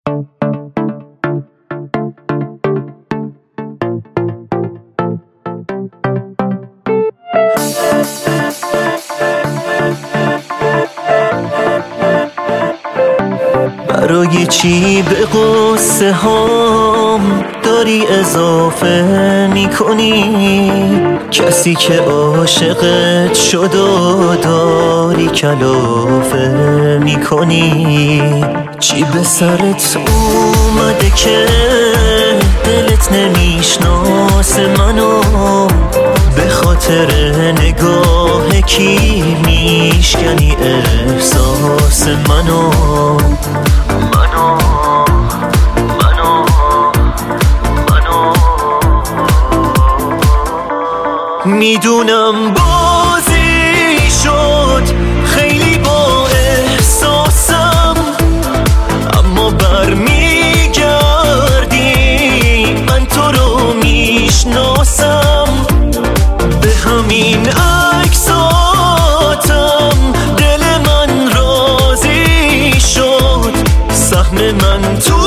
برای چی به قصه هام داری اضافه میکنی؟ کسی که عاشقت شد و داری کلافه میکنی. چی به سرت اومده که دلت نمیشناسه منو؟ به خاطر نگاه کی میشکنی احساس منو؟ میدونم بازی شد خیلی با احساسم، اما برمیگردی من تو رو میشناسم. به همین عکساتم دل من راضی شد، سهم من تو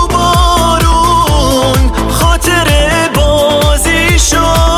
بارون خاطر بازی شد.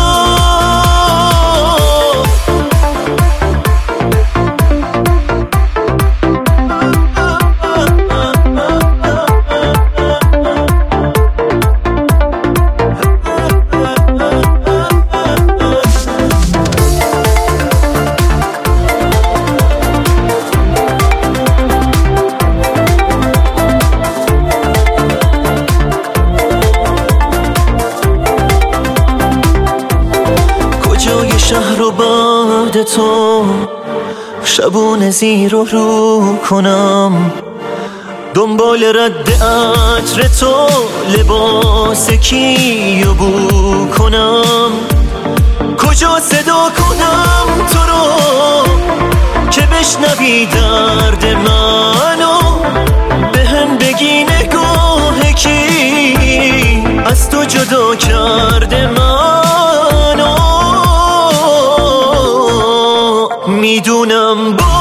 شهر و بعد تو شبونه زیر و رو کنم، دنبال رد عطر تو لباس کیو بو کنم. کجا صدا کنم تو رو که بشنوی درد منو؟ به هم بگی نگاه کی از تو جدا کرده منو؟ میدونم